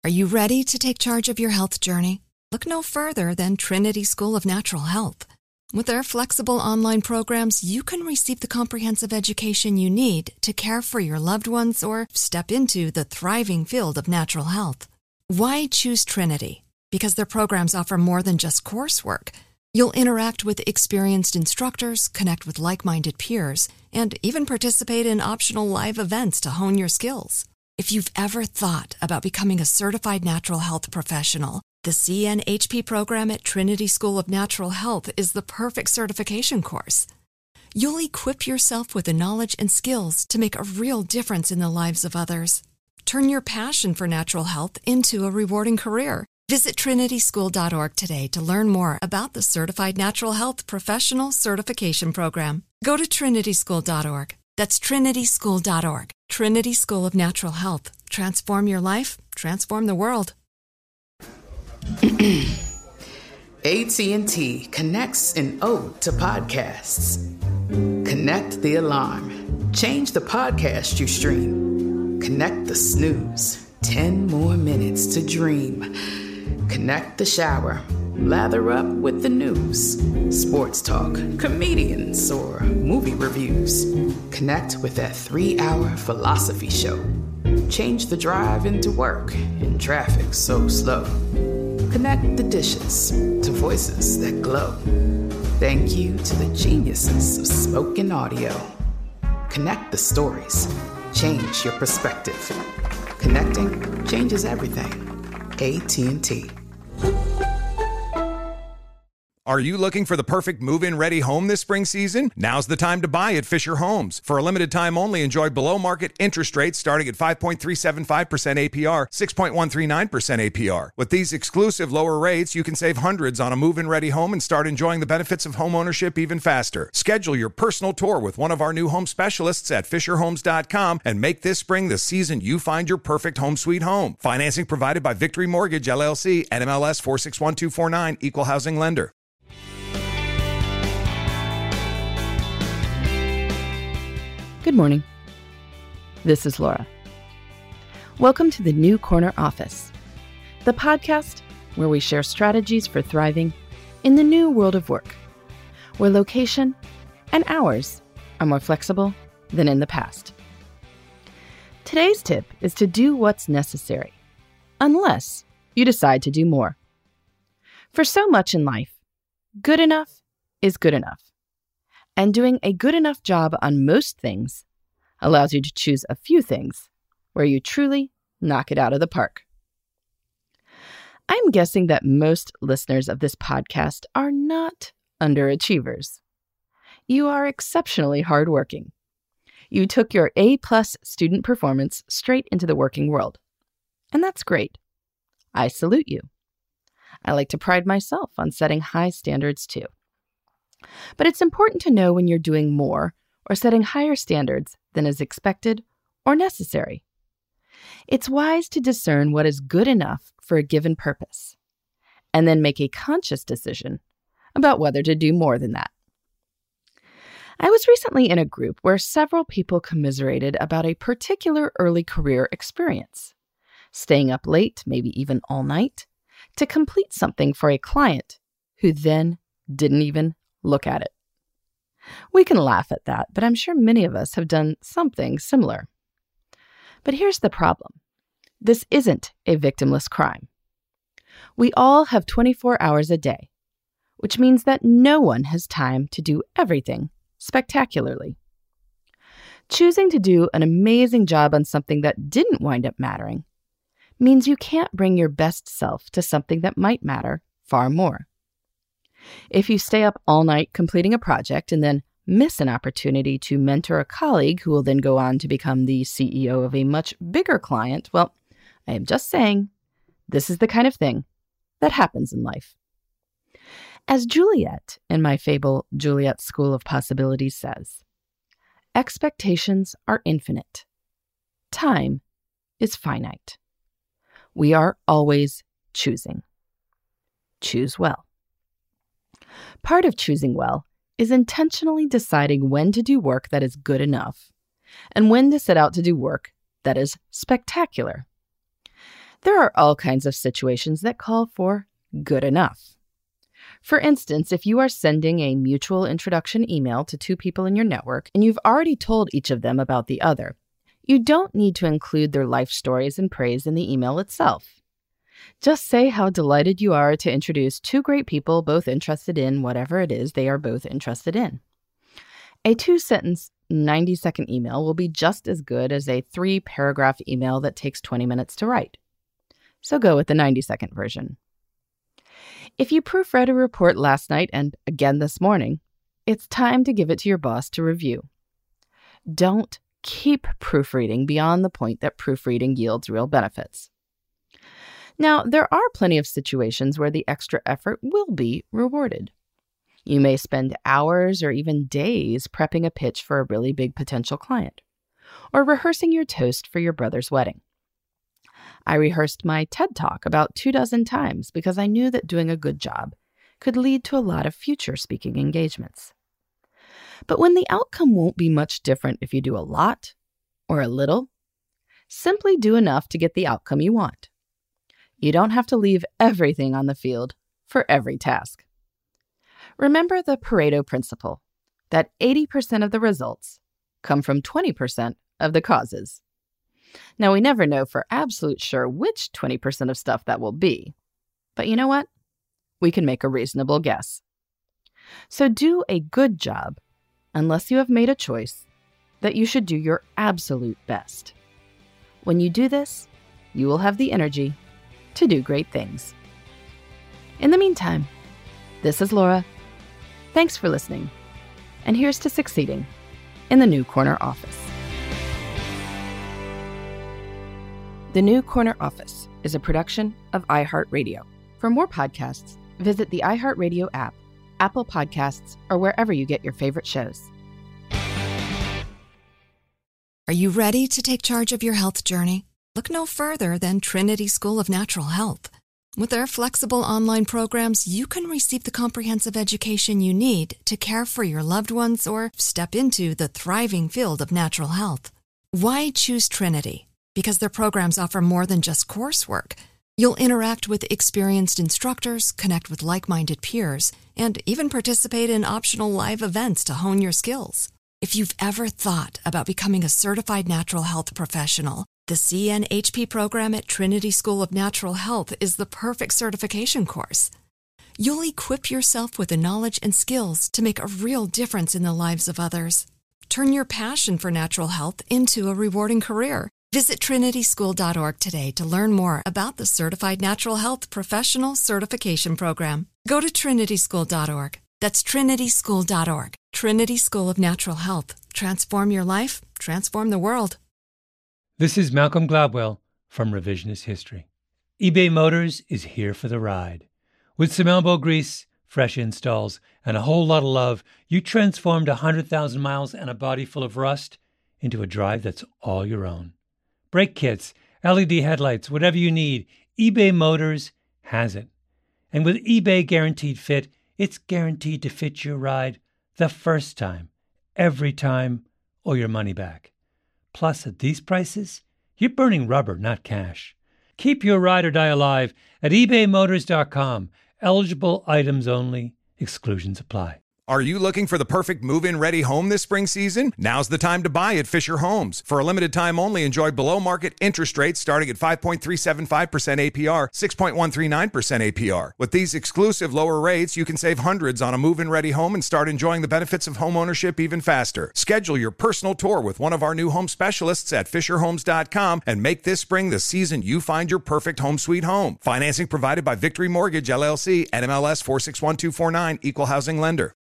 Are you ready to take charge of your health journey? Look no further than Trinity School of Natural Health. With their flexible online programs, you can receive the comprehensive education you need to care for your loved ones or step into the thriving field of natural health. Why choose Trinity? Because their programs offer more than just coursework. You'll interact with experienced instructors, connect with like-minded peers, and even participate in optional live events to hone your skills. If you've ever thought about becoming a certified natural health professional, the CNHP program at Trinity School of Natural Health is the perfect certification course. You'll equip yourself with the knowledge and skills to make a real difference in the lives of others. Turn your passion for natural health into a rewarding career. Visit trinityschool.org today to learn more about the Certified Natural Health Professional Certification Program. Go to trinityschool.org. That's trinityschool.org. Trinity School of Natural Health. Transform your life, transform the world. AT&T connects an ode to podcasts. Connect the alarm. Change the podcast you stream. Connect the snooze. 10 more minutes to dream. Connect the shower. Lather up with the news. Sports talk, comedians, or movie reviews. Connect with that 3-hour philosophy show. Change the drive into work in traffic so slow. Connect the dishes to voices that glow. Thank you to the geniuses of spoken audio. Connect the stories. Change your perspective. Connecting changes everything. AT&T. Are you looking for the perfect move-in ready home this spring season? Now's the time to buy at Fisher Homes. For a limited time only, enjoy below-market interest rates starting at 5.375% APR, 6.139% APR. With these exclusive lower rates, you can save hundreds on a move-in ready home and start enjoying the benefits of home ownership even faster. Schedule your personal tour with one of our new home specialists at FisherHomes.com and make this spring the season you find your perfect home sweet home. Financing provided by Victory Mortgage, LLC, NMLS 461249, Equal Housing Lender. Good morning. This is Laura. Welcome to the New Corner Office, the podcast where we share strategies for thriving in the new world of work, where location and hours are more flexible than in the past. Today's tip is to do what's necessary, unless you decide to do more. For so much in life, good enough is good enough. And doing a good enough job on most things allows you to choose a few things where you truly knock it out of the park. I'm guessing that most listeners of this podcast are not underachievers. You are exceptionally hardworking. You took your A-plus student performance straight into the working world. And that's great. I salute you. I like to pride myself on setting high standards too. But it's important to know when you're doing more or setting higher standards than is expected or necessary. It's wise to discern what is good enough for a given purpose, and then make a conscious decision about whether to do more than that. I was recently in a group where several people commiserated about a particular early career experience, staying up late, maybe even all night, to complete something for a client who then didn't even look at it. We can laugh at that, but I'm sure many of us have done something similar. But here's the problem. This isn't a victimless crime. We all have 24 hours a day, which means that no one has time to do everything spectacularly. Choosing to do an amazing job on something that didn't wind up mattering means you can't bring your best self to something that might matter far more. If you stay up all night completing a project and then miss an opportunity to mentor a colleague who will then go on to become the CEO of a much bigger client, well, I am just saying, this is the kind of thing that happens in life. As Juliet in my fable, Juliet's School of Possibilities says, expectations are infinite. Time is finite. We are always choosing. Choose well. Part of choosing well is intentionally deciding when to do work that is good enough and when to set out to do work that is spectacular. There are all kinds of situations that call for good enough. For instance, if you are sending a mutual introduction email to two people in your network and you've already told each of them about the other, you don't need to include their life stories and praise in the email itself. Just say how delighted you are to introduce two great people both interested in whatever it is they are both interested in. A 2-sentence, 90-second email will be just as good as a 3-paragraph email that takes 20 minutes to write. So go with the 90-second version. If you proofread a report last night and again this morning, it's time to give it to your boss to review. Don't keep proofreading beyond the point that proofreading yields real benefits. Now, there are plenty of situations where the extra effort will be rewarded. You may spend hours or even days prepping a pitch for a really big potential client, or rehearsing your toast for your brother's wedding. I rehearsed my TED Talk about 24 times because I knew that doing a good job could lead to a lot of future speaking engagements. But when the outcome won't be much different if you do a lot or a little, simply do enough to get the outcome you want. You don't have to leave everything on the field for every task. Remember the Pareto principle, that 80% of the results come from 20% of the causes. Now, we never know for absolute sure which 20% of stuff that will be. But you know what? We can make a reasonable guess. So do a good job, unless you have made a choice that you should do your absolute best. When you do this, you will have the energy to do great things. In the meantime, this is Laura. Thanks for listening. And here's to succeeding in the New Corner Office. The New Corner Office is a production of iHeartRadio. For more podcasts, visit the iHeartRadio app, Apple Podcasts, or wherever you get your favorite shows. Are you ready to take charge of your health journey? Look no further than Trinity School of Natural Health. With their flexible online programs, you can receive the comprehensive education you need to care for your loved ones or step into the thriving field of natural health. Why choose Trinity? Because their programs offer more than just coursework. You'll interact with experienced instructors, connect with like-minded peers, and even participate in optional live events to hone your skills. If you've ever thought about becoming a certified natural health professional, the CNHP program at Trinity School of Natural Health is the perfect certification course. You'll equip yourself with the knowledge and skills to make a real difference in the lives of others. Turn your passion for natural health into a rewarding career. Visit trinityschool.org today to learn more about the Certified Natural Health Professional Certification Program. Go to trinityschool.org. That's trinityschool.org. Trinity School of Natural Health. Transform your life, transform the world. This is Malcolm Gladwell from Revisionist History. eBay Motors is here for the ride. With some elbow grease, fresh installs, and a whole lot of love, you transformed 100,000 miles and a body full of rust into a drive that's all your own. Brake kits, LED headlights, whatever you need, eBay Motors has it. And with eBay Guaranteed Fit, it's guaranteed to fit your ride the first time, every time, or your money back. Plus, at these prices, you're burning rubber, not cash. Keep your ride or die alive at ebaymotors.com. Eligible items only. Exclusions apply. Are you looking for the perfect move-in ready home this spring season? Now's the time to buy at Fisher Homes. For a limited time only, enjoy below-market interest rates starting at 5.375% APR, 6.139% APR. With these exclusive lower rates, you can save hundreds on a move-in ready home and start enjoying the benefits of home ownership even faster. Schedule your personal tour with one of our new home specialists at FisherHomes.com and make this spring the season you find your perfect home sweet home. Financing provided by Victory Mortgage, LLC, NMLS 461249, Equal Housing Lender.